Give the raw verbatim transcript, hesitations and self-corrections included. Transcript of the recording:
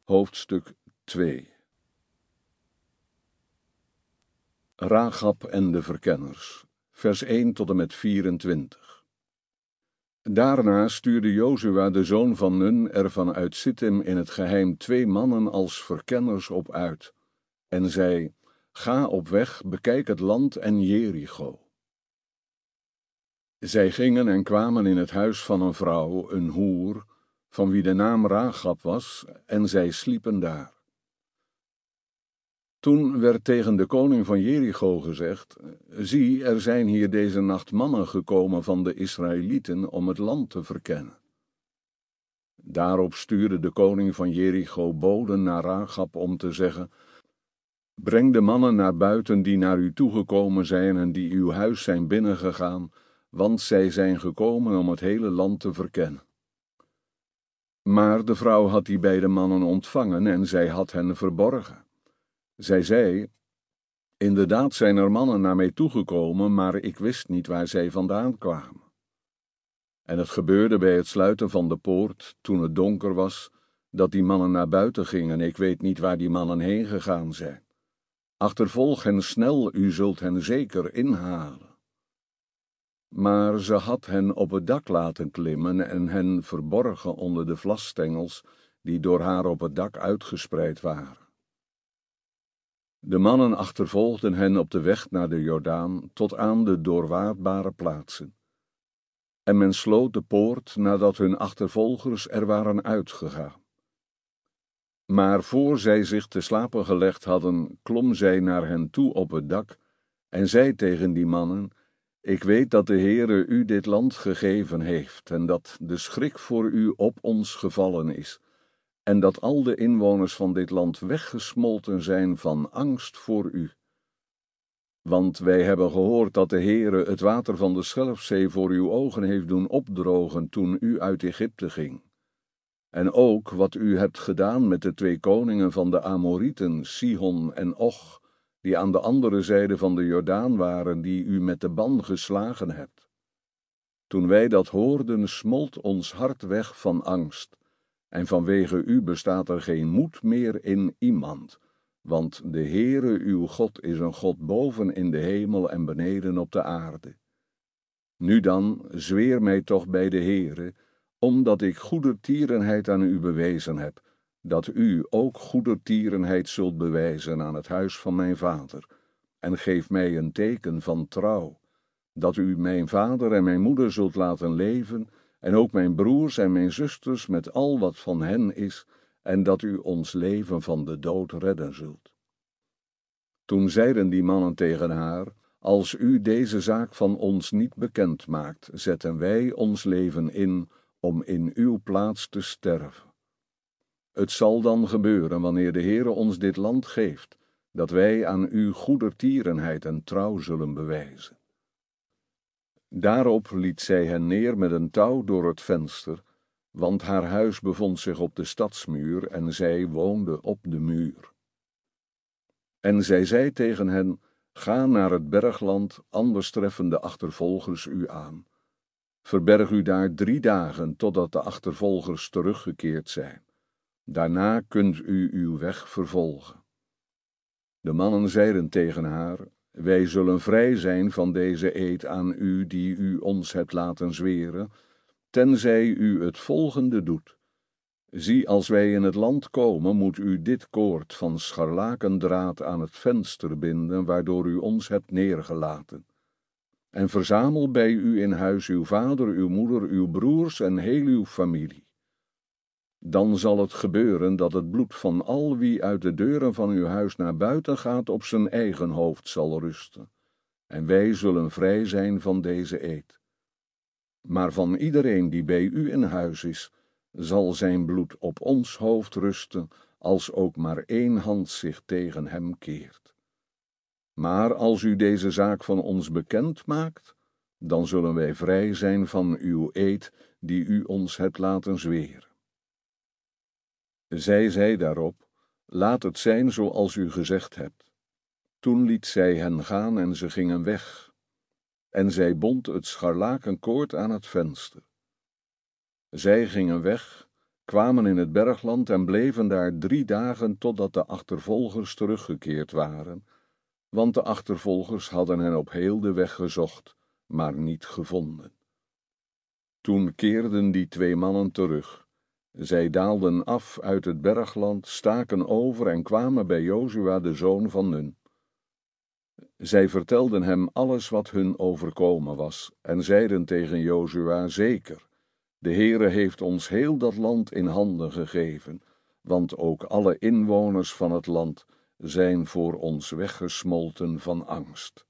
Hoofdstuk twee. Rachab en de verkenners, vers één tot en met vierentwintig. Daarna stuurde Jozua, de zoon van Nun, er vanuit Sittim in het geheim twee mannen als verkenners op uit, en zei: Ga op weg, bekijk het land en Jericho. Zij gingen en kwamen in het huis van een vrouw, een hoer, van wie de naam Rachab was, en zij sliepen daar. Toen werd tegen de koning van Jericho gezegd: Zie, er zijn hier deze nacht mannen gekomen van de Israëlieten om het land te verkennen. Daarop stuurde de koning van Jericho boden naar Rachab om te zeggen: Breng de mannen naar buiten die naar u toegekomen zijn en die uw huis zijn binnengegaan, want zij zijn gekomen om het hele land te verkennen. Maar de vrouw had die beide mannen ontvangen en zij had hen verborgen. Zij zei: Inderdaad zijn er mannen naar mij toegekomen, maar ik wist niet waar zij vandaan kwamen. En het gebeurde bij het sluiten van de poort, toen het donker was, dat die mannen naar buiten gingen. Ik weet niet waar die mannen heen gegaan zijn. Achtervolg hen snel, u zult hen zeker inhalen. Maar ze had hen op het dak laten klimmen en hen verborgen onder de vlasstengels die door haar op het dak uitgespreid waren. De mannen achtervolgden hen op de weg naar de Jordaan tot aan de doorwaadbare plaatsen. En men sloot de poort nadat hun achtervolgers er waren uitgegaan. Maar voor zij zich te slapen gelegd hadden, klom zij naar hen toe op het dak en zei tegen die mannen: Ik weet dat de Heere u dit land gegeven heeft en dat de schrik voor u op ons gevallen is, en dat al de inwoners van dit land weggesmolten zijn van angst voor u. Want wij hebben gehoord dat de Heere het water van de Schelfzee voor uw ogen heeft doen opdrogen toen u uit Egypte ging. En ook wat u hebt gedaan met de twee koningen van de Amorieten, Sihon en Og, die aan de andere zijde van de Jordaan waren, die u met de ban geslagen hebt. Toen wij dat hoorden, smolt ons hart weg van angst. En vanwege u bestaat er geen moed meer in iemand, want de Heere uw God is een God boven in de hemel en beneden op de aarde. Nu dan, zweer mij toch bij de Heere, omdat ik goedertierenheid aan u bewezen heb, dat u ook goedertierenheid zult bewijzen aan het huis van mijn vader, en geef mij een teken van trouw, dat u mijn vader en mijn moeder zult laten leven, en ook mijn broers en mijn zusters met al wat van hen is, en dat u ons leven van de dood redden zult. Toen zeiden die mannen tegen haar: Als u deze zaak van ons niet bekend maakt, zetten wij ons leven in om in uw plaats te sterven. Het zal dan gebeuren, wanneer de Heere ons dit land geeft, dat wij aan u goedertierenheid en trouw zullen bewijzen. Daarop liet zij hen neer met een touw door het venster, want haar huis bevond zich op de stadsmuur en zij woonde op de muur. En zij zei tegen hen: Ga naar het bergland, anders treffen de achtervolgers u aan. Verberg u daar drie dagen, totdat de achtervolgers teruggekeerd zijn. Daarna kunt u uw weg vervolgen. De mannen zeiden tegen haar: Wij zullen vrij zijn van deze eed aan u die u ons hebt laten zweren, tenzij u het volgende doet. Zie, als wij in het land komen, moet u dit koord van scharlakendraad aan het venster binden, waardoor u ons hebt neergelaten. En verzamel bij u in huis uw vader, uw moeder, uw broers en heel uw familie. Dan zal het gebeuren dat het bloed van al wie uit de deuren van uw huis naar buiten gaat op zijn eigen hoofd zal rusten, en wij zullen vrij zijn van deze eed. Maar van iedereen die bij u in huis is, zal zijn bloed op ons hoofd rusten, als ook maar één hand zich tegen hem keert. Maar als u deze zaak van ons bekend maakt, dan zullen wij vrij zijn van uw eed die u ons hebt laten zweren. Zij zei daarop: Laat het zijn zoals u gezegd hebt. Toen liet zij hen gaan en ze gingen weg. En zij bond het scharlakenkoord aan het venster. Zij gingen weg, kwamen in het bergland en bleven daar drie dagen totdat de achtervolgers teruggekeerd waren, want de achtervolgers hadden hen op heel de weg gezocht, maar niet gevonden. Toen keerden die twee mannen terug. Zij daalden af uit het bergland, staken over en kwamen bij Jozua de zoon van Nun. Zij vertelden hem alles wat hun overkomen was en zeiden tegen Jozua: zeker, de Heere heeft ons heel dat land in handen gegeven, want ook alle inwoners van het land zijn voor ons weggesmolten van angst.